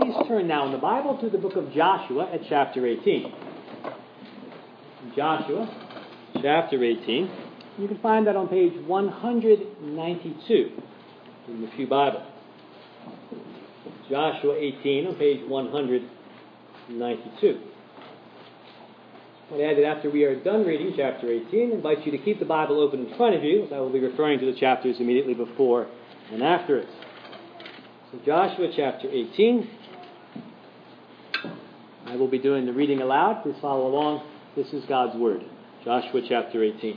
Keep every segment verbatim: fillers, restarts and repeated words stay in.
Please turn now in the Bible to the book of Joshua at chapter eighteen. Joshua, chapter eighteen. You can find that on page one ninety-two in the Pew Bible. Joshua eighteen on page one ninety-two. I'd add that after we are done reading chapter eighteen, I invite you to keep the Bible open in front of you, as I will be referring to the chapters immediately before and after it. So Joshua chapter eighteen. I will be doing the reading aloud. Please follow along. This is God's Word. Joshua chapter eighteen.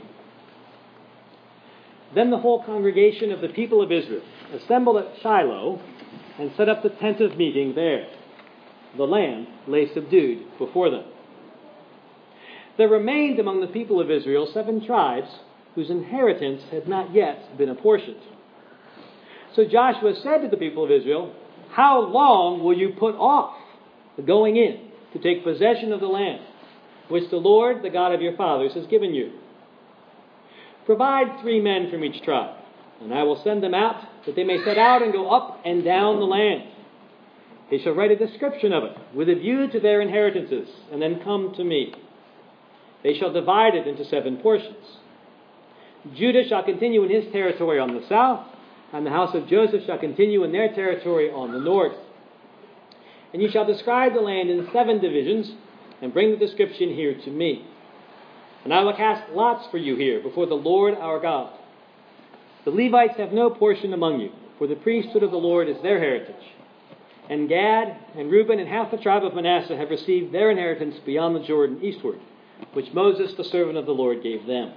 Then the whole congregation of the people of Israel assembled at Shiloh and set up the tent of meeting there. The land lay subdued before them. There remained among the people of Israel seven tribes whose inheritance had not yet been apportioned. So Joshua said to the people of Israel, "How long will you put off going in to take possession of the land which the Lord, the God of your fathers, has given you? Provide three men from each tribe, and I will send them out, that they may set out and go up and down the land. They shall write a description of it, with a view to their inheritances, and then come to me. They shall divide it into seven portions. Judah shall continue in his territory on the south, and the house of Joseph shall continue in their territory on the north. And you shall describe the land in seven divisions, and bring the description here to me. And I will cast lots for you here before the Lord our God. The Levites have no portion among you, for the priesthood of the Lord is their heritage. And Gad and Reuben and half the tribe of Manasseh have received their inheritance beyond the Jordan eastward, which Moses, the servant of the Lord, gave them."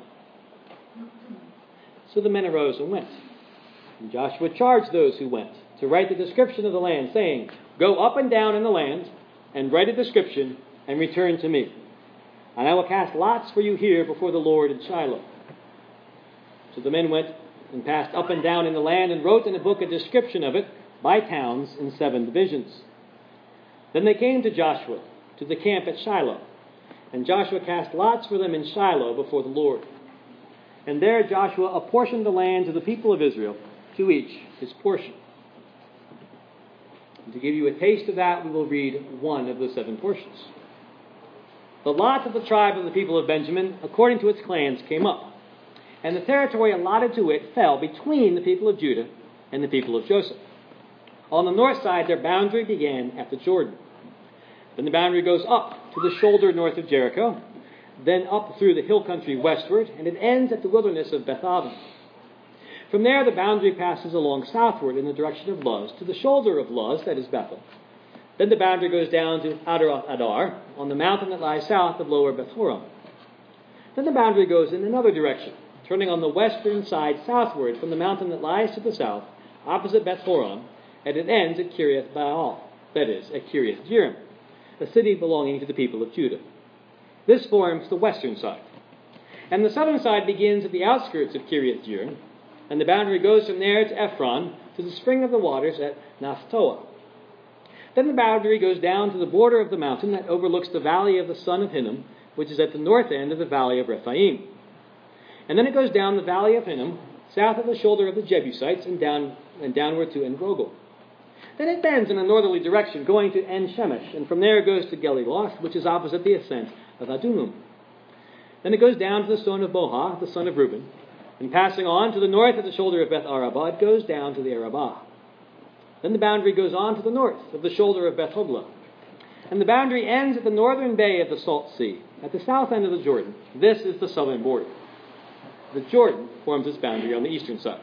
So the men arose and went. And Joshua charged those who went to write the description of the land, saying, "Go up and down in the land, and write a description, and return to me. And I will cast lots for you here before the Lord in Shiloh." So the men went and passed up and down in the land, and wrote in a book a description of it by towns in seven divisions. Then they came to Joshua, to the camp at Shiloh. And Joshua cast lots for them in Shiloh before the Lord. And there Joshua apportioned the land to the people of Israel, to each his portion. And to give you a taste of that, we will read one of the seven portions. The lot of the tribe of the people of Benjamin, according to its clans, came up. And the territory allotted to it fell between the people of Judah and the people of Joseph. On the north side, their boundary began at the Jordan. Then the boundary goes up to the shoulder north of Jericho, then up through the hill country westward, and it ends at the wilderness of Beth-aven. From there, the boundary passes along southward in the direction of Luz, to the shoulder of Luz, that is Bethel. Then the boundary goes down to Adaroth Adar, on the mountain that lies south of lower Beth-horon. Then the boundary goes in another direction, turning on the western side southward from the mountain that lies to the south, opposite Beth-horon, and it ends at Kiriath Baal, that is, at Kiriath Jearim, a city belonging to the people of Judah. This forms the western side. And the southern side begins at the outskirts of Kiriath Jearim, and the boundary goes from there to Ephron, to the spring of the waters at Naphtoah. Then the boundary goes down to the border of the mountain that overlooks the valley of the son of Hinnom, which is at the north end of the valley of Rephaim. And then it goes down the valley of Hinnom, south of the shoulder of the Jebusites, and down and downward to En-Rogel. Then it bends in a northerly direction, going to En-Shemesh, and from there it goes to Geliloth, which is opposite the ascent of Adumim. Then it goes down to the stone of Boha, the son of Reuben, and passing on to the north at the shoulder of Beth Arabah, it goes down to the Arabah. Then the boundary goes on to the north of the shoulder of Beth Hoglah. And the boundary ends at the northern bay of the Salt Sea, at the south end of the Jordan. This is the southern border. The Jordan forms its boundary on the eastern side.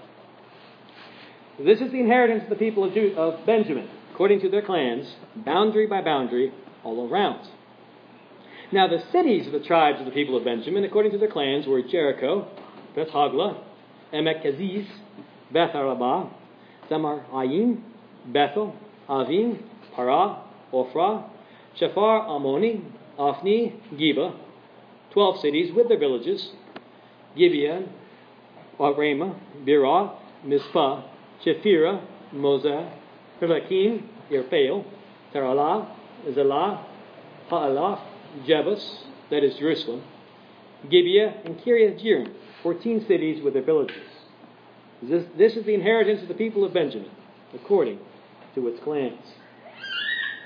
This is the inheritance of the people of, Judah, of Benjamin, according to their clans, boundary by boundary, all around. Now the cities of the tribes of the people of Benjamin, according to their clans, were Jericho, Beth Hoglah, Emek Keziz, Beth Arabah, Zamar Ayim, Bethel, Avim, Parah, Ophrah, Shephar, Ammoni, Ophni, Geba, twelve cities with their villages, Gibeon, Ramah, Birah, Mizpah, Shephirah, Moseh, Hirlakim, Irphael, Taralah, Zelah, Ha'alath, Jebus, that is Jerusalem, Gibeah, and Kiriath Jearim, fourteen cities with their villages. This, this is the inheritance of the people of Benjamin, according to its clans.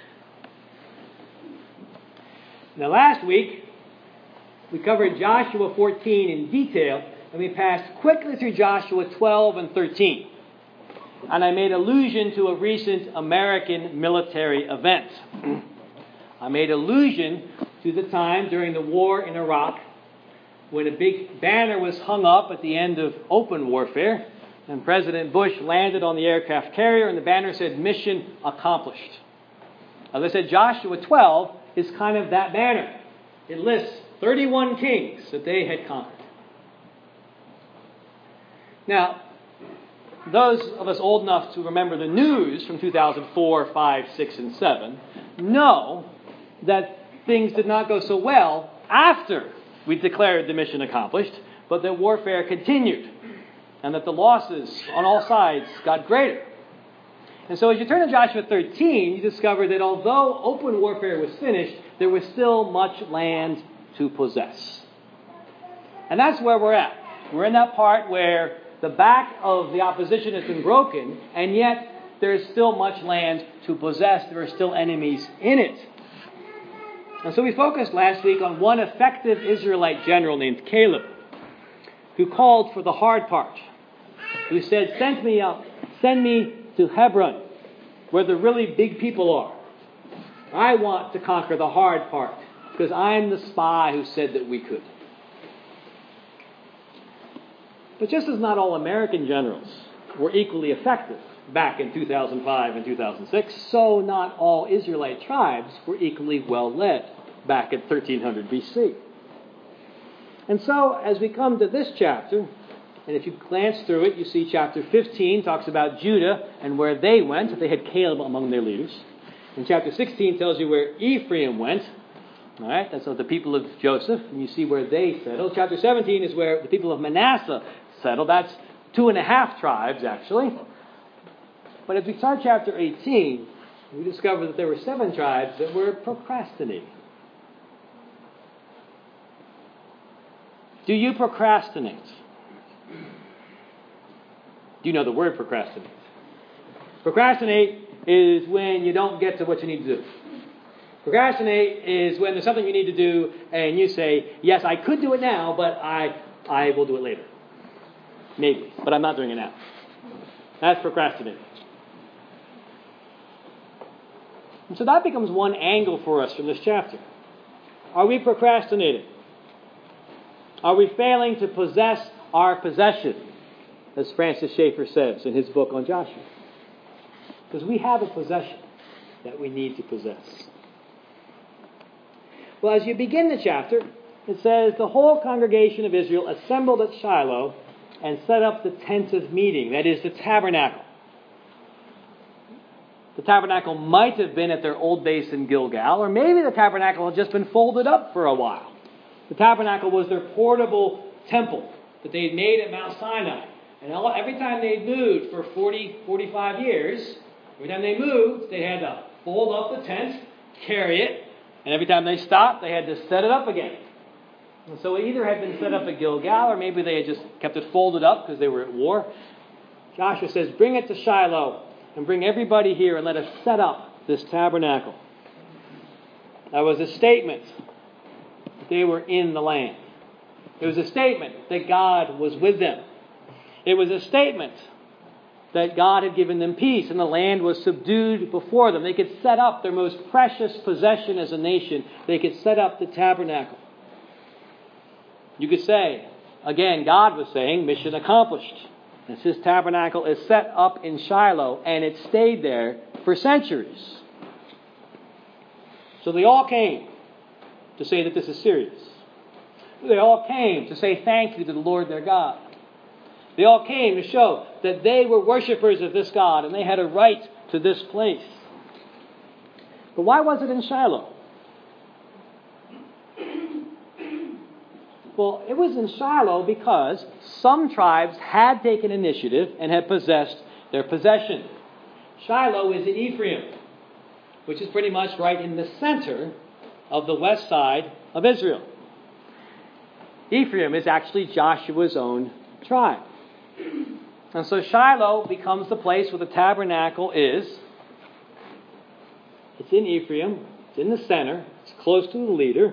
Now last week, we covered Joshua fourteen in detail, and we passed quickly through Joshua twelve and thirteen. And I made allusion to a recent American military event. I made allusion to the time during the war in Iraq when a big banner was hung up at the end of open warfare, and President Bush landed on the aircraft carrier, and the banner said, "Mission accomplished." As I said, Joshua twelve is kind of that banner. It lists thirty-one kings that they had conquered. Now, those of us old enough to remember the news from two thousand four, five, six, and seven know that things did not go so well after we declared the mission accomplished, but that warfare continued and that the losses on all sides got greater. And so as you turn to Joshua thirteen, you discover that although open warfare was finished, there was still much land to possess. And that's where we're at. We're in that part where the back of the opposition has been broken, and yet there is still much land to possess. There are still enemies in it. And so we focused last week on one effective Israelite general named Caleb, who called for the hard part, who said, send me up, send me to Hebron, where the really big people are. I want to conquer the hard part, because I'm the spy who said that we could. But just as not all American generals were equally effective back in two thousand five and two thousand six, so not all Israelite tribes were equally well led back in thirteen hundred B C. And so, as we come to this chapter, and if you glance through it, you see chapter fifteen talks about Judah and where they went. They had Caleb among their leaders. And chapter sixteen tells you where Ephraim went. All right, that's the people of Joseph, and you see where they settled. Chapter seventeen is where the people of Manasseh settled. That's two and a half tribes, actually. But as we start chapter eighteen, we discover that there were seven tribes that were procrastinating. Do you procrastinate? Do you know the word procrastinate? Procrastinate is when you don't get to what you need to do. Procrastinate is when there's something you need to do and you say, yes, I could do it now, but I, I will do it later. Maybe, but I'm not doing it now. That's procrastinating. And so that becomes one angle for us from this chapter. Are we procrastinating? Are we failing to possess our possession, as Francis Schaeffer says in his book on Joshua? Because we have a possession that we need to possess. Well, as you begin the chapter, it says, the whole congregation of Israel assembled at Shiloh and set up the tent of meeting, that is, the tabernacle. The tabernacle might have been at their old base in Gilgal, or maybe the tabernacle had just been folded up for a while. The tabernacle was their portable temple that they had made at Mount Sinai. And every time they moved for forty, forty-five years, every time they moved, they had to fold up the tent, carry it, and every time they stopped, they had to set it up again. And so it either had been set up at Gilgal, or maybe they had just kept it folded up because they were at war. Joshua says, bring it to Shiloh and bring everybody here and let us set up this tabernacle. That was a statement that they were in the land. It was a statement that God was with them. It was a statement that God had given them peace and the land was subdued before them. They could set up their most precious possession as a nation. They could set up the tabernacle. You could say, again, God was saying, mission accomplished. And his tabernacle is set up in Shiloh and it stayed there for centuries. So they all came to say that this is serious. They all came to say thank you to the Lord their God. They all came to show that they were worshipers of this God and they had a right to this place. But why was it in Shiloh? Well, it was in Shiloh because some tribes had taken initiative and had possessed their possession. Shiloh is in Ephraim, which is pretty much right in the center of the west side of Israel. Ephraim is actually Joshua's own tribe. And so Shiloh becomes the place where the tabernacle is. It's in Ephraim. It's in the center. It's close to the leader.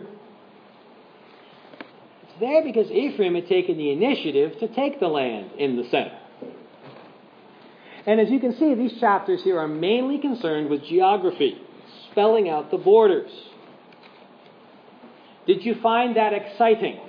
It's there because Ephraim had taken the initiative to take the land in the center. And as you can see, these chapters here are mainly concerned with geography, spelling out the borders. Did you find that exciting?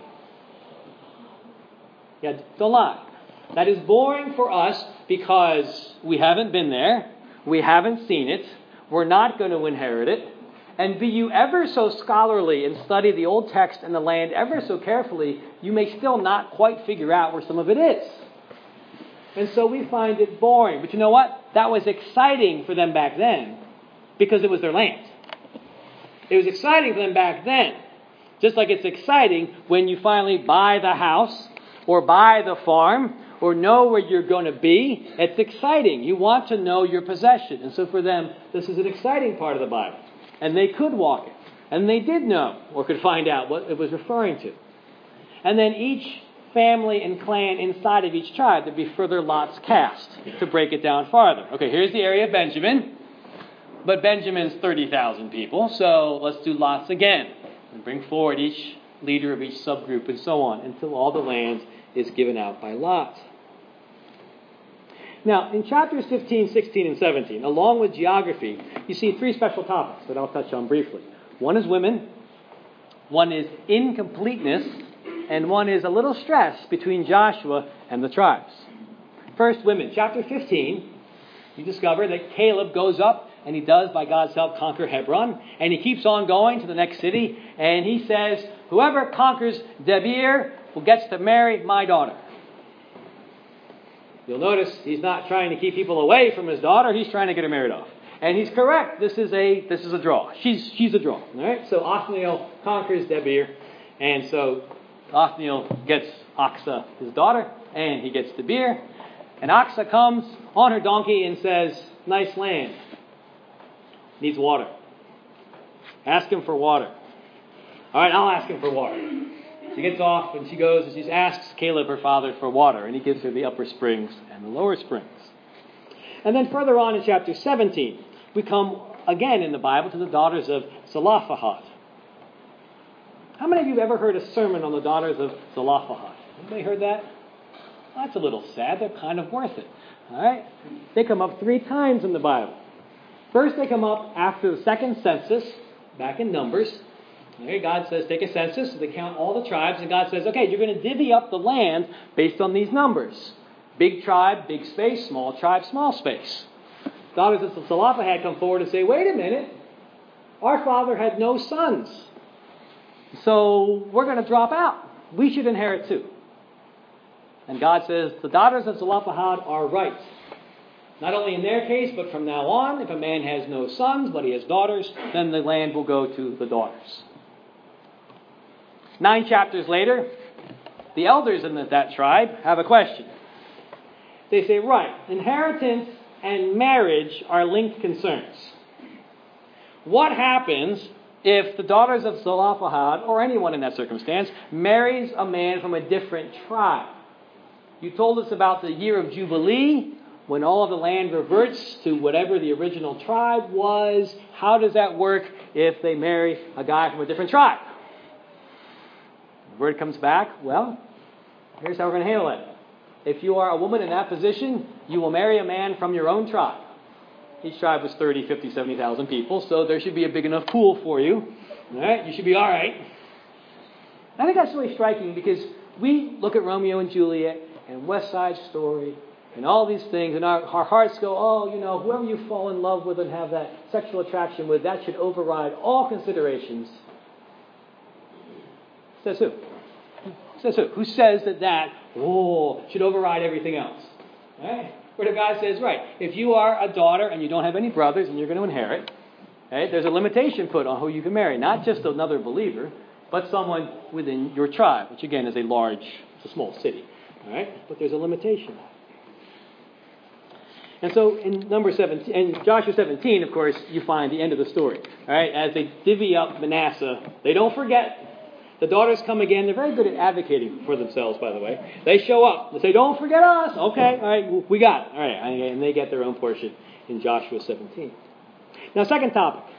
Yeah, don't lie. That is boring for us because we haven't been there, we haven't seen it, we're not going to inherit it. And be you ever so scholarly and study the old text and the land ever so carefully, you may still not quite figure out where some of it is. And so we find it boring. But you know what? That was exciting for them back then because it was their land. It was exciting for them back then. Just like it's exciting when you finally buy the house or buy the farm or know where you're going to be. It's exciting. You want to know your possession. And so for them, this is an exciting part of the Bible. And they could walk it. And they did know or could find out what it was referring to. And then each family and clan inside of each tribe, there'd be further lots cast to break it down farther. Okay, here's the area of Benjamin. But Benjamin's thirty thousand people. So let's do lots again. And bring forward each leader of each subgroup and so on until all the land is given out by lot. Now, in chapters fifteen, sixteen, and seventeen, along with geography, you see three special topics that I'll touch on briefly. One is women, one is incompleteness, and one is a little stress between Joshua and the tribes. First, women. Chapter fifteen, you discover that Caleb goes up and he does, by God's help, conquer Hebron. And he keeps on going to the next city. And he says, whoever conquers Debir will gets to marry my daughter. You'll notice he's not trying to keep people away from his daughter. He's trying to get her married off. And he's correct. This is a this is a draw. She's she's a draw. All right. So Othniel conquers Debir. And so Othniel gets Aksa, his daughter. And he gets Debir. And Aksa comes on her donkey and says, nice land. Needs water. Ask him for water. All right, I'll ask him for water. She gets off and she goes and she asks Caleb, her father, for water. And he gives her the upper springs and the lower springs. And then further on in chapter seventeen, we come again in the Bible to the daughters of Zelophehad. How many of you have ever heard a sermon on the daughters of Zelophehad? Anybody heard that? Well, that's a little sad. They're kind of worth it. All right? They come up three times in the Bible. First, they come up after the second census, back in Numbers. Okay, God says, take a census. So they count all the tribes. And God says, okay, you're going to divvy up the land based on these numbers. Big tribe, big space. Small tribe, small space. Daughters of Zelophehad come forward and say, wait a minute. Our father had no sons. So we're going to drop out. We should inherit too. And God says, the daughters of Zelophehad are right. Not only in their case, but from now on, if a man has no sons, but he has daughters, then the land will go to the daughters. Nine chapters later, the elders in that tribe have a question. They say, right, inheritance and marriage are linked concerns. What happens if the daughters of Zelophehad, or anyone in that circumstance, marries a man from a different tribe? You told us about the year of Jubilee, when all of the land reverts to whatever the original tribe was. How does that work if they marry a guy from a different tribe? The word comes back, well, here's how we're going to handle it. If you are a woman in that position, you will marry a man from your own tribe. Each tribe was thirty, fifty, seventy thousand people, so there should be a big enough pool for you. All right, you should be all right. I think that's really striking because we look at Romeo and Juliet and West Side Story and all these things, and our, our hearts go, oh, you know, whoever you fall in love with and have that sexual attraction with, that should override all considerations. Says who? Says who? Who says that that, oh, should override everything else? Right? Where the guy says, right, if you are a daughter and you don't have any brothers and you're going to inherit, right, there's a limitation put on who you can marry. Not just another believer, but someone within your tribe, which again is a large, it's a small city. All right? But there's a limitation. And so in number seventeen, in Joshua seventeen, of course, you find the end of the story. All right? As they divvy up Manasseh, they don't forget. The daughters come again. They're very good at advocating for themselves, by the way. They show up. They say, don't forget us. Okay, all right, we got it. All right, and they get their own portion in Joshua seventeen. Now, second topic.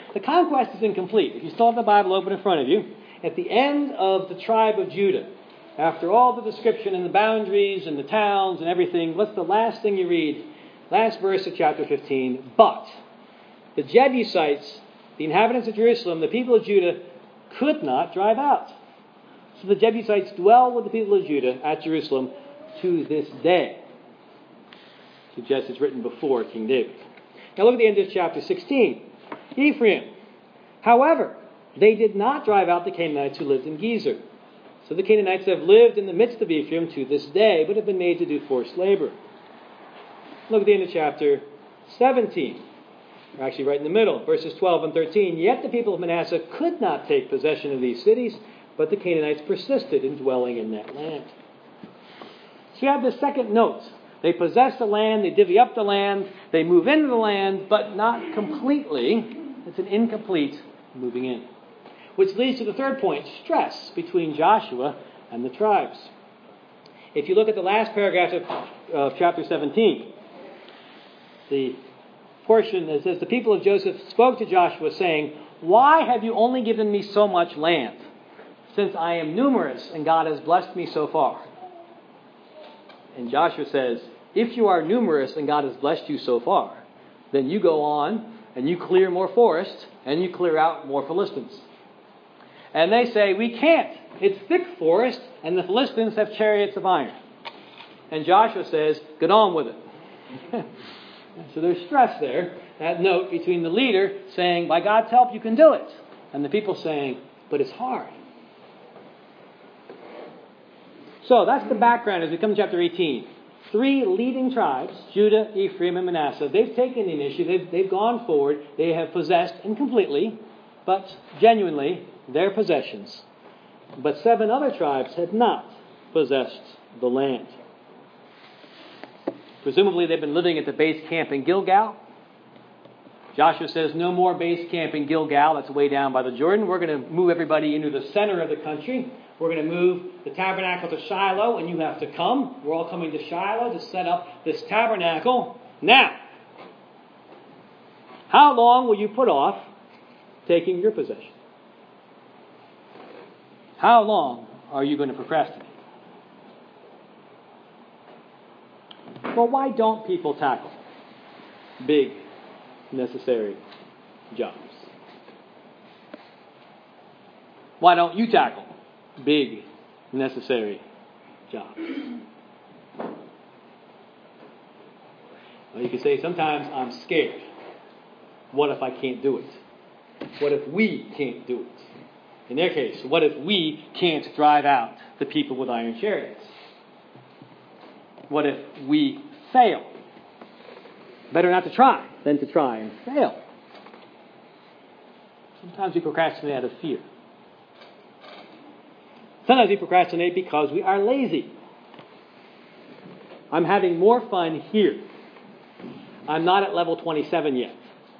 the conquest is incomplete. If you still have the Bible open in front of you, at the end of the tribe of Judah, after all the description and the boundaries and the towns and everything, what's the last thing you read? Last verse of chapter fifteen. But the Jebusites, the inhabitants of Jerusalem, the people of Judah, could not drive out. So the Jebusites dwell with the people of Judah at Jerusalem to this day. Suggests it's written before King David. Now look at the end of chapter sixteen. Ephraim. However, they did not drive out the Canaanites who lived in Gezer. So the Canaanites have lived in the midst of Ephraim to this day, but have been made to do forced labor. Look at the end of chapter seventeen. We're actually right in the middle, verses twelve and thirteen. Yet the people of Manasseh could not take possession of these cities, but the Canaanites persisted in dwelling in that land. So you have the second note. They possess the land, they divvy up the land, they move into the land, but not completely. It's an incomplete moving in. Which leads to the third point, stress between Joshua and the tribes. If you look at the last paragraph of, of chapter seventeen, the portion that says, the people of Joseph spoke to Joshua, saying, why have you only given me so much land, since I am numerous and God has blessed me so far? And Joshua says, if you are numerous and God has blessed you so far, then you go on and you clear more forest and you clear out more Philistines. And they say, we can't. It's thick forest and the Philistines have chariots of iron. And Joshua says, get on with it. So there's stress there, that note between the leader saying, by God's help you can do it, and the people saying, but it's hard. So that's the background as we come to chapter eighteen. Three leading tribes, Judah, Ephraim, and Manasseh, they've taken the initiative, they've, they've gone forward, they have possessed incompletely, but genuinely, their possessions. But seven other tribes had not possessed the land. Presumably they've been living at the base camp in Gilgal. Joshua says, no more base camp in Gilgal, that's way down by the Jordan. We're going to move everybody into the center of the country. We're going to move the tabernacle to Shiloh, and you have to come. We're all coming to Shiloh to set up this tabernacle. Now, how long will you put off taking your possession? How long are you going to procrastinate? Well, why don't people tackle big, necessary jobs? Why don't you tackle big, necessary jobs? Well, you can say, sometimes I'm scared. What if I can't do it? What if we can't do it? In their case, what if we can't drive out the people with iron chariots? What if we fail? Better not to try than to try and fail. Sometimes we procrastinate out of fear. Sometimes we procrastinate because we are lazy. I'm having more fun here. I'm not at level twenty-seven yet.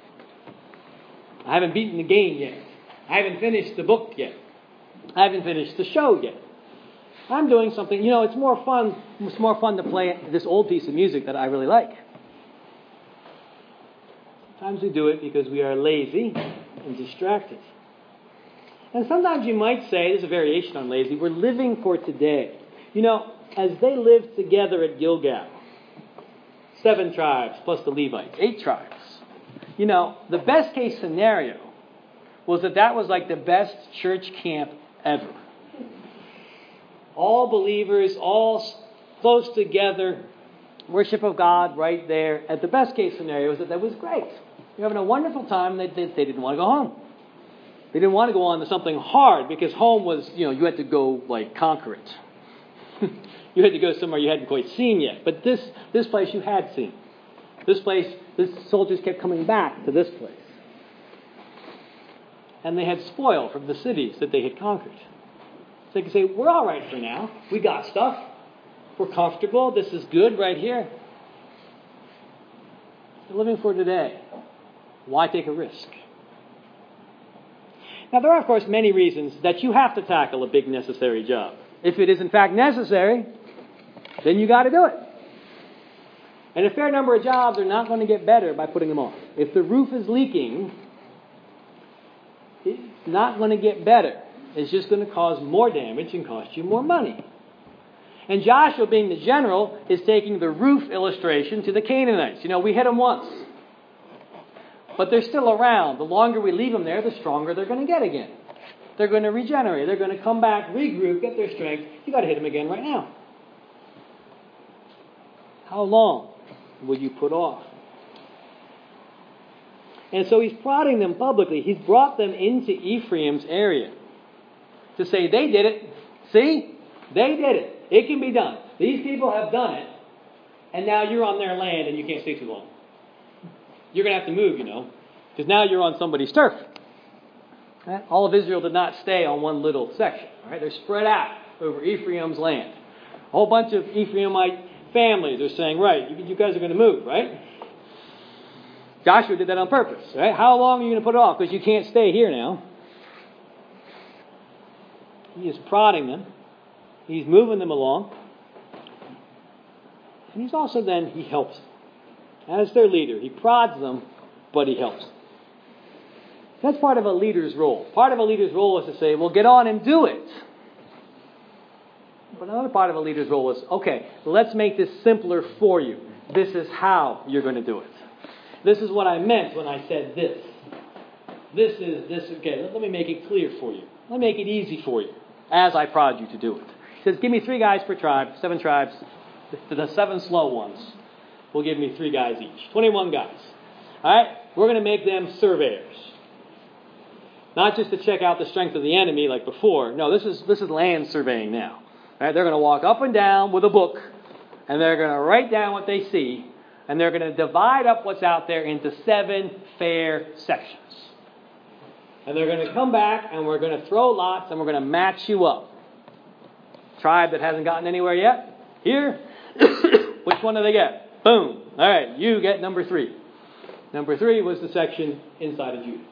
I haven't beaten the game yet. I haven't finished the book yet. I haven't finished the show yet. I'm doing something, you know, it's more fun, it's more fun to play this old piece of music that I really like. Sometimes we do it because we are lazy and distracted. And sometimes you might say, there's a variation on lazy, we're living for today. You know, as they lived together at Gilgal, seven tribes plus the Levites, eight tribes. You know, the best case scenario was that that was like the best church camp ever. All believers, all close together, worship of God right there. At the best case scenario was that that was great. You're having a wonderful time. They, they, they didn't want to go home. They didn't want to go on to something hard because home was, you know, you had to go like conquer it. You had to go somewhere you hadn't quite seen yet. But this this place you had seen. This place, the soldiers kept coming back to this place. And they had spoil from the cities that they had conquered. So they could say, we're all right for now. We got stuff. We're comfortable. This is good right here. We're living for today. Why take a risk? Now, there are, of course, many reasons that you have to tackle a big necessary job. If it is, in fact, necessary, then you got to do it. And a fair number of jobs are not going to get better by putting them off. If the roof is leaking, it's not going to get better. It's just going to cause more damage and cost you more money. And Joshua, being the general, is taking the roof illustration to the Canaanites. You know, we hit them once. But they're still around. The longer we leave them there, the stronger they're going to get again. They're going to regenerate. They're going to come back, regroup, get their strength. You've got to hit them again right now. How long will you put off? And so he's prodding them publicly. He's brought them into Ephraim's area to say, they did it. See? They did it. It can be done. These people have done it. And now you're on their land and you can't stay too long. You're going to have to move, you know. Because now you're on somebody's turf. Right? All of Israel did not stay on one little section. Right? They're spread out over Ephraim's land. A whole bunch of Ephraimite families are saying, right, you, you guys are going to move, right? Joshua did that on purpose. Right? How long are you going to put it off? Because you can't stay here now. He is prodding them. He's moving them along. And he's also then, he helps them. As their leader, he prods them, but he helps them. That's part of a leader's role. Part of a leader's role is to say, well, get on and do it. But another part of a leader's role is, okay, let's make this simpler for you. This is how you're going to do it. This is what I meant when I said this. This is this. Okay, let, let me make it clear for you. Let me make it easy for you as I prod you to do it. He says, give me three guys per tribe, seven tribes. The, the seven slow ones will give me three guys each. twenty-one guys. All right? We're going to make them surveyors. Not just to check out the strength of the enemy like before. No, this is this is land surveying now. All right? They're going to walk up and down with a book, and they're going to write down what they see, and they're going to divide up what's out there into seven fair sections. And they're going to come back, and we're going to throw lots, and we're going to match you up. Tribe that hasn't gotten anywhere yet? Here? Which one do they get? Boom. All right, you get number three. Number three was the section inside of Judah.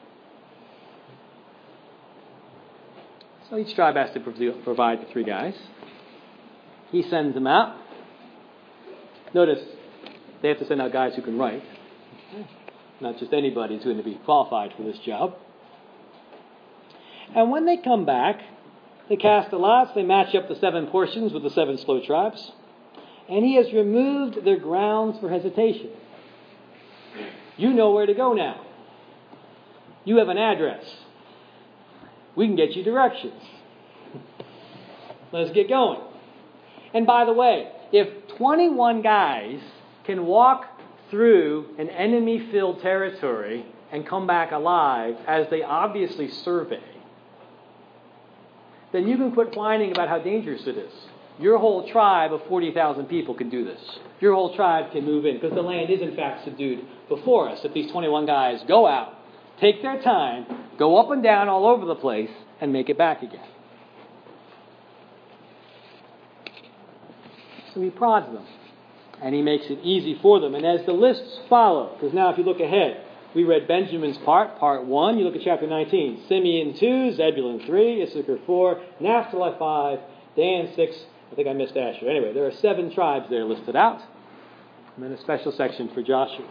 So each tribe has to provide the three guys. He sends them out. Notice, they have to send out guys who can write. Not just anybody who's going to be qualified for this job. And when they come back, they cast the lots, they match up the seven portions with the seven slow tribes. And he has removed their grounds for hesitation. You know where to go now. You have an address. We can get you directions. Let's get going. And by the way, if twenty-one guys can walk through an enemy-filled territory and come back alive, as they obviously survey, then you can quit whining about how dangerous it is. Your whole tribe of forty thousand people can do this. Your whole tribe can move in, because the land is in fact subdued before us. If these twenty-one guys go out, take their time, go up and down all over the place, and make it back again. So he prods them, and he makes it easy for them. And as the lists follow, because now if you look ahead, we read Benjamin's part, part one. You look at chapter nineteen. Simeon two, Zebulun three, Issachar four, Naphtali five, Dan six. I think I missed Asher. Anyway, there are seven tribes there listed out. And then a special section for Joshua.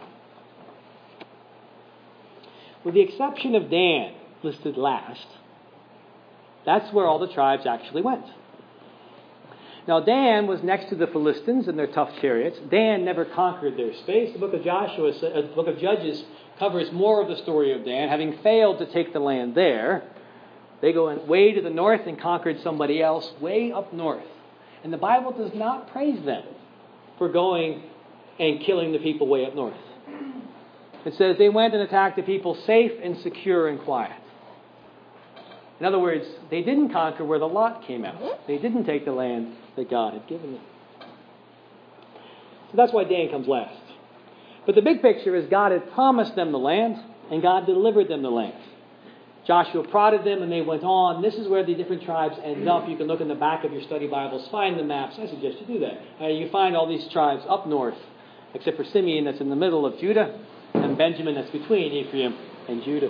With the exception of Dan, listed last, that's where all the tribes actually went. Now, Dan was next to the Philistines and their tough chariots. Dan never conquered their space. The book of Joshua, uh, the book of Judges, covers more of the story of Dan. Having failed to take the land there, they go in way to the north and conquered somebody else way up north. And the Bible does not praise them for going and killing the people way up north. It says they went and attacked the people safe and secure and quiet. In other words, they didn't conquer where the lot came out. They didn't take the land that God had given them. So that's why Dan comes last. But the big picture is God had promised them the land, and God delivered them the land. Joshua prodded them, and they went on. This is where the different tribes end up. You can look in the back of your study Bibles, find the maps. I suggest you do that. Uh, you find all these tribes up north, except for Simeon that's in the middle of Judah, and Benjamin that's between Ephraim and Judah.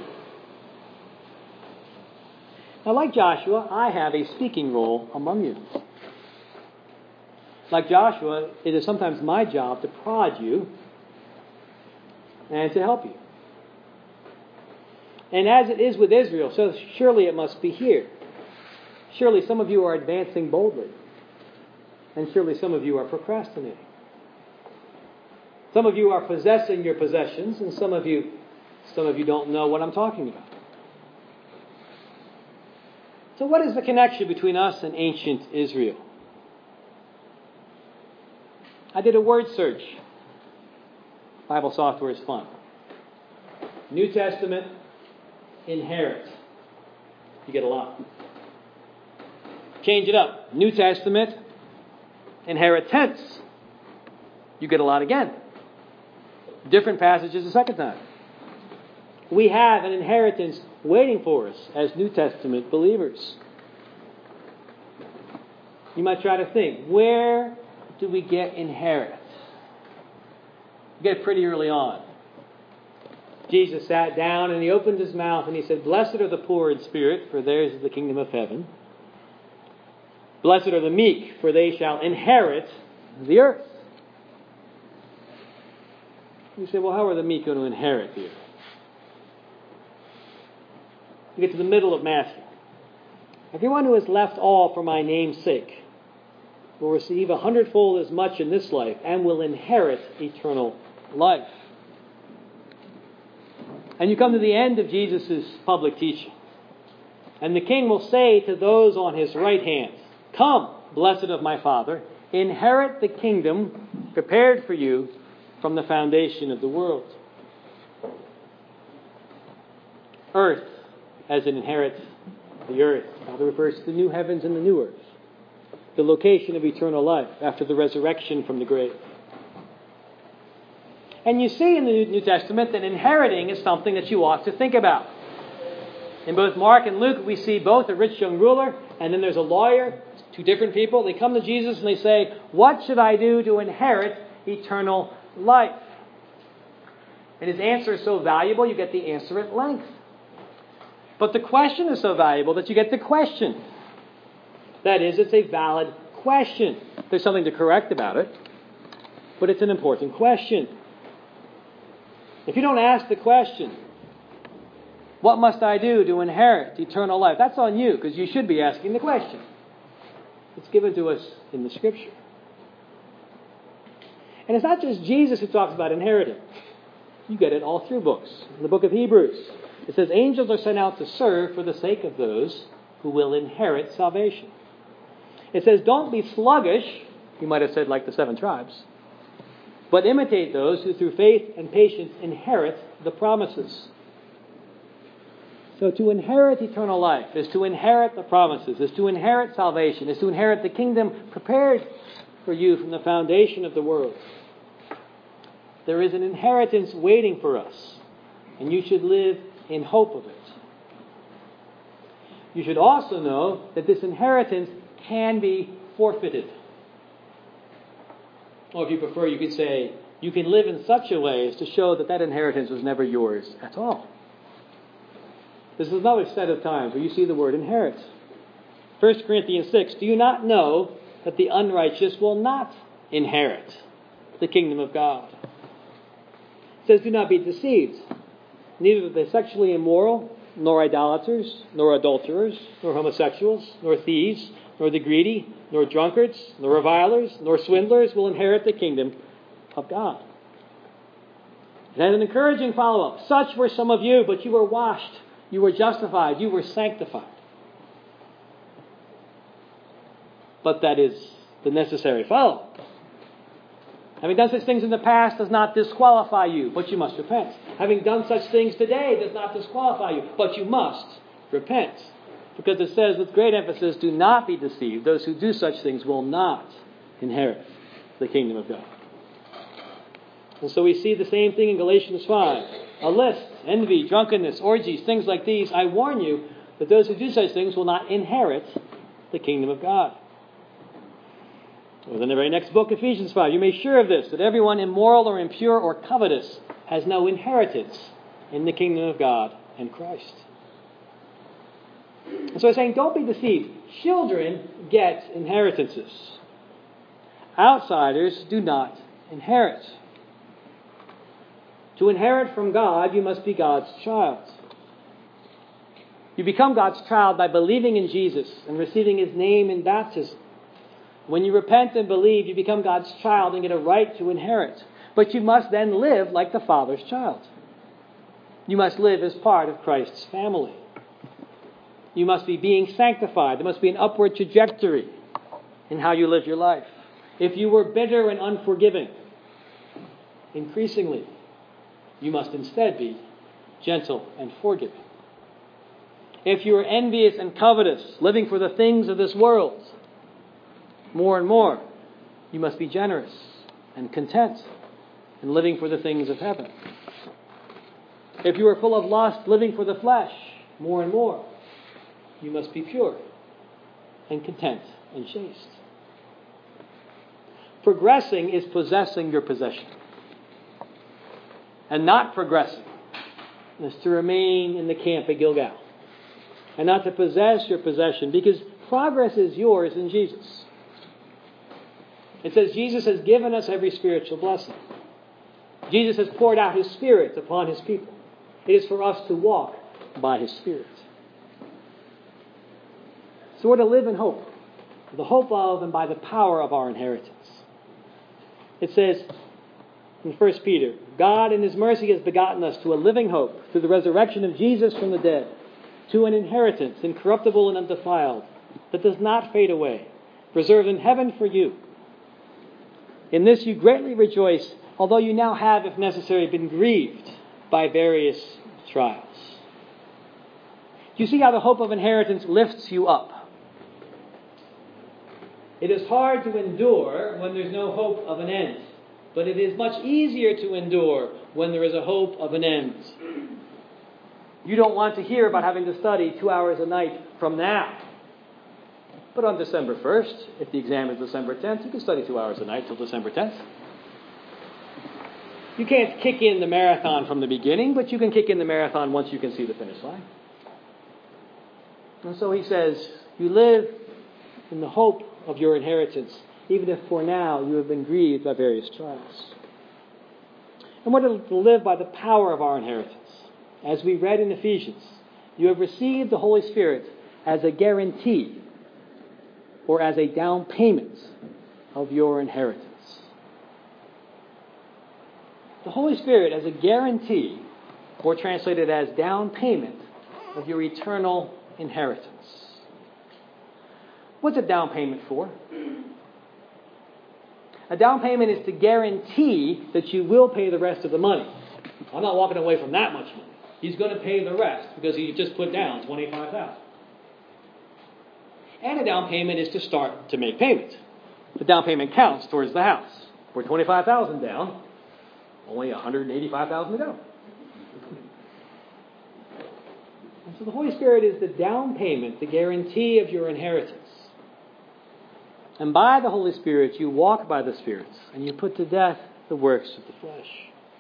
Now, like Joshua, I have a speaking role among you. Like Joshua, it is sometimes my job to prod you and to help you. And as it is with Israel, so surely it must be here. Surely some of you are advancing boldly. And surely some of you are procrastinating. Some of you are possessing your possessions, and some of you, some of you don't know what I'm talking about. So what is the connection between us and ancient Israel? I did a word search. Bible software is fun. New Testament, inherit. You get a lot. Change it up. New Testament, inheritance. You get a lot again. Different passages a second time. We have an inheritance waiting for us as New Testament believers. You might try to think, where do we get inherit? We get it pretty early on. Jesus sat down and he opened his mouth and he said, "Blessed are the poor in spirit, for theirs is the kingdom of heaven. Blessed are the meek, for they shall inherit the earth." You say, well, how are the meek going to inherit the earth? You get to the middle of Matthew. Everyone who has left all for my name's sake will receive a hundredfold as much in this life and will inherit eternal life. And you come to the end of Jesus' public teaching. And the king will say to those on his right hand, "Come, blessed of my Father, inherit the kingdom prepared for you from the foundation of the world." Earth, as it inherits the earth, Father refers to the new heavens and the new earth, the location of eternal life after the resurrection from the grave. And you see in the New Testament that inheriting is something that you ought to think about. In both Mark and Luke, we see both a rich young ruler and then there's a lawyer, two different people. They come to Jesus and they say, "What should I do to inherit eternal life?" And his answer is so valuable, you get the answer at length. But the question is so valuable that you get the question. That is, it's a valid question. There's something to correct about it, but it's an important question. If you don't ask the question, "What must I do to inherit eternal life?" that's on you, because you should be asking the question. It's given to us in the Scripture. And it's not just Jesus who talks about inheriting. You get it all through books. In the book of Hebrews, it says, "Angels are sent out to serve for the sake of those who will inherit salvation." It says, "Don't be sluggish," you might have said like the seven tribes, "but imitate those who through faith and patience inherit the promises." So to inherit eternal life is to inherit the promises, is to inherit salvation, is to inherit the kingdom prepared for you from the foundation of the world. There is an inheritance waiting for us, and you should live in hope of it. You should also know that this inheritance can be forfeited. Or if you prefer, you could say, you can live in such a way as to show that that inheritance was never yours at all. This is another set of times where you see the word inherit. First Corinthians six, "Do you not know that the unrighteous will not inherit the kingdom of God?" It says, "Do not be deceived. Neither the sexually immoral, nor idolaters, nor adulterers, nor homosexuals, nor thieves, nor the greedy, nor drunkards, nor revilers, nor swindlers will inherit the kingdom of God." It has an encouraging follow-up. "Such were some of you, but you were washed, you were justified, you were sanctified." But that is the necessary follow-up. Having done such things in the past does not disqualify you, but you must repent. Having done such things today does not disqualify you, but you must repent. Because it says with great emphasis, "Do not be deceived. Those who do such things will not inherit the kingdom of God." And so we see the same thing in Galatians five. A list, envy, drunkenness, orgies, things like these. I warn you that those who do such things will not inherit the kingdom of God. Well, in the very next book, Ephesians five, "You may be sure of this, that everyone immoral or impure or covetous has no inheritance in the kingdom of God and Christ." And so he's saying, don't be deceived. Children get inheritances. Outsiders do not inherit. To inherit from God, you must be God's child. You become God's child by believing in Jesus and receiving His name in baptism. When you repent and believe, you become God's child and get a right to inherit. But you must then live like the Father's child. You must live as part of Christ's family. You must be being sanctified. There must be an upward trajectory in how you live your life. If you were bitter and unforgiving, increasingly, you must instead be gentle and forgiving. If you are envious and covetous, living for the things of this world, more and more, you must be generous and content and living for the things of heaven. If you are full of lust, living for the flesh, more and more, you must be pure and content and chaste. Progressing is possessing your possession. And not progressing is to remain in the camp at Gilgal. And not to possess your possession, because progress is yours in Jesus. It says Jesus has given us every spiritual blessing. Jesus has poured out His Spirit upon His people. It is for us to walk by His Spirit. So we're to live in hope. The hope of and by the power of our inheritance. It says in First Peter, God in His mercy has begotten us to a living hope through the resurrection of Jesus from the dead, to an inheritance incorruptible and undefiled, that does not fade away, reserved in heaven for you. In this you greatly rejoice, although you now have, if necessary, been grieved by various trials. Do you see how the hope of inheritance lifts you up? It is hard to endure when there's no hope of an end, but it is much easier to endure when there is a hope of an end. You don't want to hear about having to study two hours a night from now. But on December first, if the exam is December tenth, you can study two hours a night till December tenth. You can't kick in the marathon from the beginning, but you can kick in the marathon once you can see the finish line. And so he says, you live in the hope of your inheritance, even if for now you have been grieved by various trials. And we're to live by the power of our inheritance. As we read in Ephesians, you have received the Holy Spirit as a guarantee or as a down payment of your inheritance. The Holy Spirit as a guarantee, or translated as down payment, of your eternal inheritance. What's a down payment for? A down payment is to guarantee that you will pay the rest of the money. I'm not walking away from that much money. He's going to pay the rest because he just put down twenty-five thousand dollars. And a down payment is to start to make payment. The down payment counts towards the house. We're twenty-five thousand dollars down, only one hundred eighty-five thousand dollars to go. And so the Holy Spirit is the down payment, the guarantee of your inheritance. And by the Holy Spirit, you walk by the Spirit, and you put to death the works of the flesh.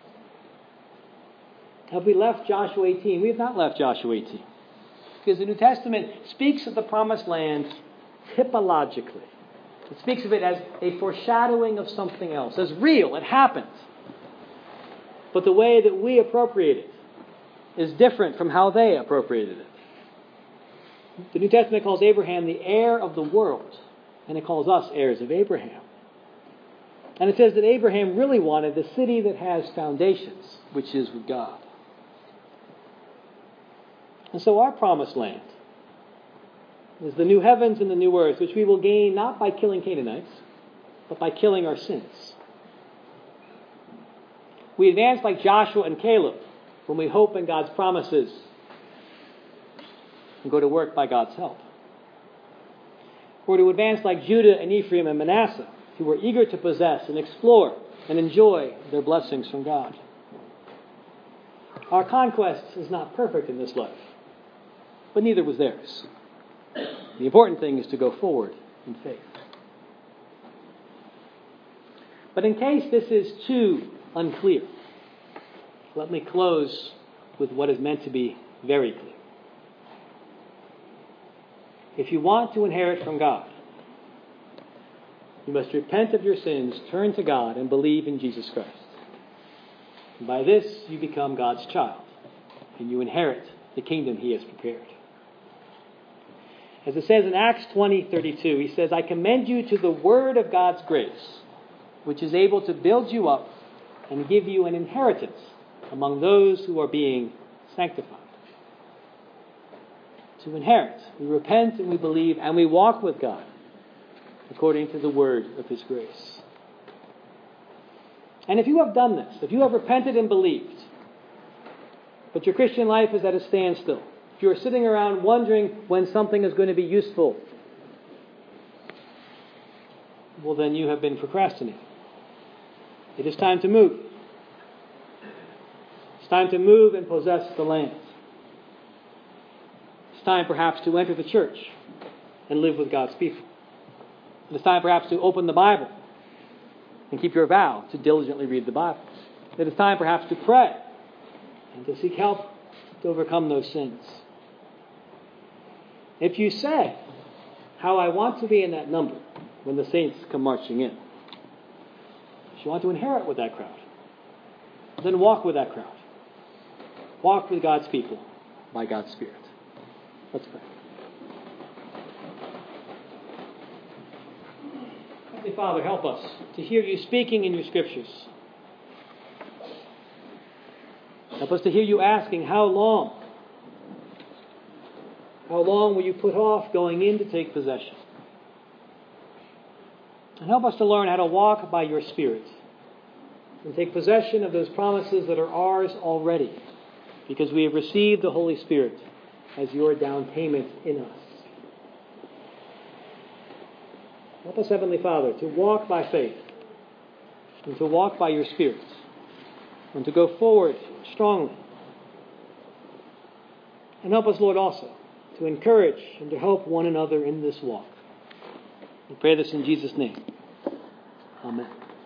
Have we left Joshua eighteen? We have not left Joshua eighteen. Because the New Testament speaks of the promised land typologically. It speaks of it as a foreshadowing of something else, as real. It happened. But the way that we appropriate it is different from how they appropriated it. The New Testament calls Abraham the heir of the world, and it calls us heirs of Abraham. And it says that Abraham really wanted the city that has foundations, which is with God. And so our promised land is the new heavens and the new earth, which we will gain not by killing Canaanites, but by killing our sins. We advance like Joshua and Caleb when we hope in God's promises and go to work by God's help. We're to advance like Judah and Ephraim and Manasseh, who were eager to possess and explore and enjoy their blessings from God. Our conquest is not perfect in this life, but neither was theirs. The important thing is to go forward in faith. But in case this is too unclear, let me close with what is meant to be very clear. If you want to inherit from God, you must repent of your sins, turn to God, and believe in Jesus Christ. And by this, you become God's child, and you inherit the kingdom He has prepared. As it says in Acts twenty thirty-two, he says, I commend you to the word of God's grace, which is able to build you up and give you an inheritance among those who are being sanctified. To inherit. We repent and we believe and we walk with God according to the word of his grace. And if you have done this, if you have repented and believed, but your Christian life is at a standstill, if you're sitting around wondering when something is going to be useful, well, then you have been procrastinating. It is time to move. It's time to move and possess the land. It's time perhaps to enter the church and live with God's people. It is time perhaps to open the Bible and keep your vow to diligently read the Bible. It is time perhaps to pray and to seek help to overcome those sins. If you say, how I want to be in that number when the saints come marching in, if you want to inherit with that crowd, then walk with that crowd. Walk with God's people by God's Spirit. Let's pray. Heavenly Father, help us to hear you speaking in your scriptures. Help us to hear you asking, how long? How long will you put off going in to take possession? And help us to learn how to walk by your Spirit and take possession of those promises that are ours already, because we have received the Holy Spirit as your down payment in us. Help us, Heavenly Father, to walk by faith and to walk by your Spirit and to go forward strongly. And help us, Lord, also to encourage and to help one another in this walk. We pray this in Jesus' name. Amen.